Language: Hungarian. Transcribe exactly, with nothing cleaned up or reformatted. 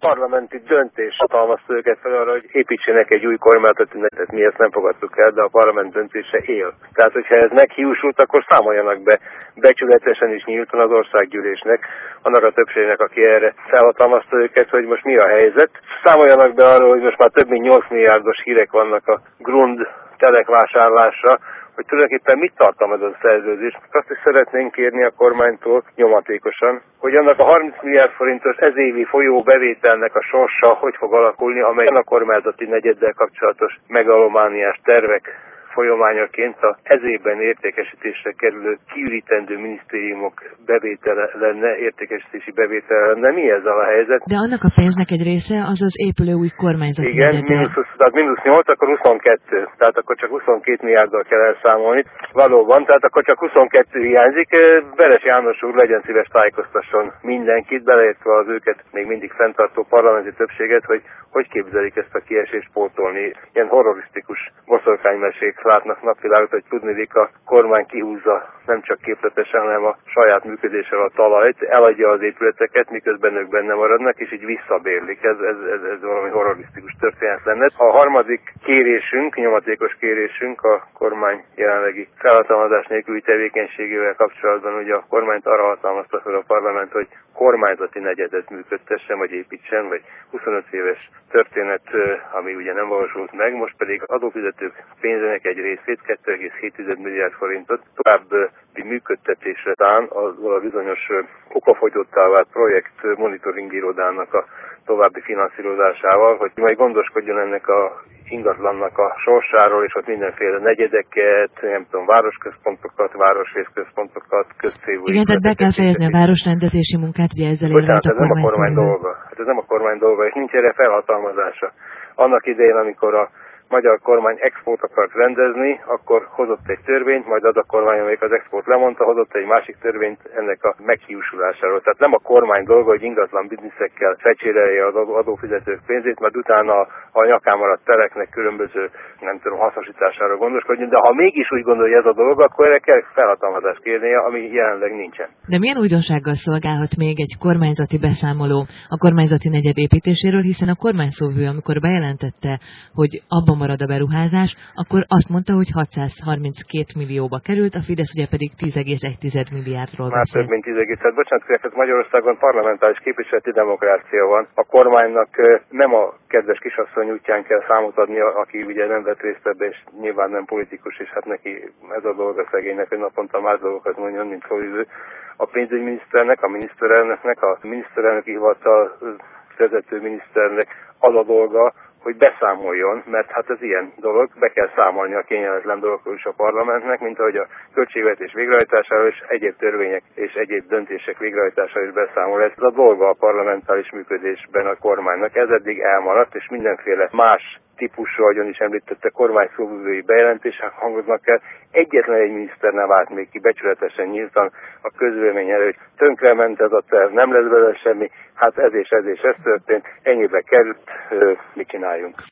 parlamenti döntés hatalmazta őket fel arra, hogy építsenek egy új kormányzatot, tehát mi ezt nem fogadtuk el, de a parlament döntése él. Tehát, hogyha ez meghiúsult, akkor számoljanak be becsületesen is nyíltan az országgyűlésnek, annak a többségnek, aki erre felhatalmazta őket, hogy most mi a helyzet. Számoljanak be arról, hogy most már több mint nyolc milliárdos hírek vannak a Grund telekvásárlásra, hogy tulajdonképpen mit tartalmaz a szerződés. Azt is szeretnénk kérni a kormánytól nyomatékosan, hogy annak a harminc milliárd forintos ezévi folyó bevételnek a sorsa hogy fog alakulni, amely a kormányzati negyeddel kapcsolatos megalomániás tervek folyamányaként a ezében értékesítésre kerülő kiürítendő minisztériumok bevétele lenne, értékesítési bevétele lenne. Mi ezzel a helyzet? De annak a pénznek egy része az az épülő új kormányzati Igen, mínusz, tehát mínusz nyolc, akkor huszonkettő. Tehát akkor csak huszonkét milliárddal kell elszámolni. Valóban, tehát akkor csak huszonkettő hiányzik. Veres János úr legyen szíves tájékoztasson mindenkit, beleértve az őket még mindig fenntartó parlamenti többséget, hogy hogy képzelik ezt a kiesést pótolni. Ilyen horrorisztikus boszorkánymesék látnak napvilágot, hogy tudniillik a kormány kihúzza nem csak képletesen, hanem a saját működéssel a talajt, eladja az épületeket, miközben ők benne maradnak, és így visszabérlik. Ez, ez, ez, ez valami horrorisztikus történet lenne. A harmadik kérésünk, nyomatékos kérésünk a kormány jelenlegi felhatalmazás nélküli tevékenységével kapcsolatban, ugye a kormányt arra hatalmazta fel a parlament, hogy kormányzati negyedet működtessen, vagy építsen, vagy huszonöt éves történet, ami ugye nem valósult meg, most pedig adófizetők pénzének egy részét, kettő egész hét milliárd forintot további működtetésre tán az a bizonyos okafogyottá vált projekt monitoring irodának a további finanszírozásával, hogy majd gondoskodjon ennek a ingatlannak a sorsáról, és ott mindenféle negyedeket, nem tudom, városközpontokat, városrészközpontokat, közcélú. Igen, tehát be kell fejezni a városrendezési munkát, ugye ezzel érve a kormány. Ez nem a kormány dolga. Hát ez nem a kormány dolga, és nincs erre felhatalmazása. Annak idején, amikor a magyar kormány expót akart rendezni, akkor hozott egy törvényt, majd az a kormány, amelyik az expót lemondta, hozott egy másik törvényt ennek a meghiúsulásáról. Tehát nem a kormány dolga, hogy ingatlan bizniszekkel fecsérelje az adófizetők pénzét, mert utána a nyakán maradt teleknek különböző, nem tudom, hasznosítására gondoskodjon, de ha mégis úgy gondolja ez a dolog, akkor erre kell felhatalmazást kérnie, ami jelenleg nincsen. De milyen újdonsággal szolgálhat még egy kormányzati beszámoló a kormányzati negyed építéséről, hiszen a kormányszóvivő, amikor bejelentette, hogy abban marad a beruházás, akkor azt mondta, hogy hatszázharminckét millióba került, a Fidesz ugye pedig tíz egész egy milliárdról beszélt. Már több mint tíz egész egy. Bocsánat, ez Magyarországon parlamentáris képviseleti demokrácia van. A kormánynak nem a kedves kisasszony útján kell számot adni, aki ugye nem vett részt ebbe, és nyilván nem politikus, és hát neki ez a dolga szegénynek, hogy naponta más dolgokat mondjon, mint szóvivő. A pénzügyminiszternek, a miniszterelnöknek, a miniszterelnöki hivatal vezető miniszternek az a dolga, hogy beszámoljon, mert hát ez ilyen dolog, be kell számolni a kényelmetlen dolgokról is a parlamentnek, mint ahogy a költségvetés végrehajtásáról és egyéb törvények és egyéb döntések végrehajtásáról is beszámol. Ez a dolga a parlamentáris működésben a kormánynak. Ez eddig elmaradt, és mindenféle más típusú, ahogyan is említette, kormányszóvivői bejelentések hangoznak el. Egyetlen egy miniszter nem vált még ki becsületesen nyíltan a közvélemény előtt, hogy tönkrement ez a terv, nem lesz belőle semmi, hát ez és ez és ez történt, ennyibe került, mit csináljunk.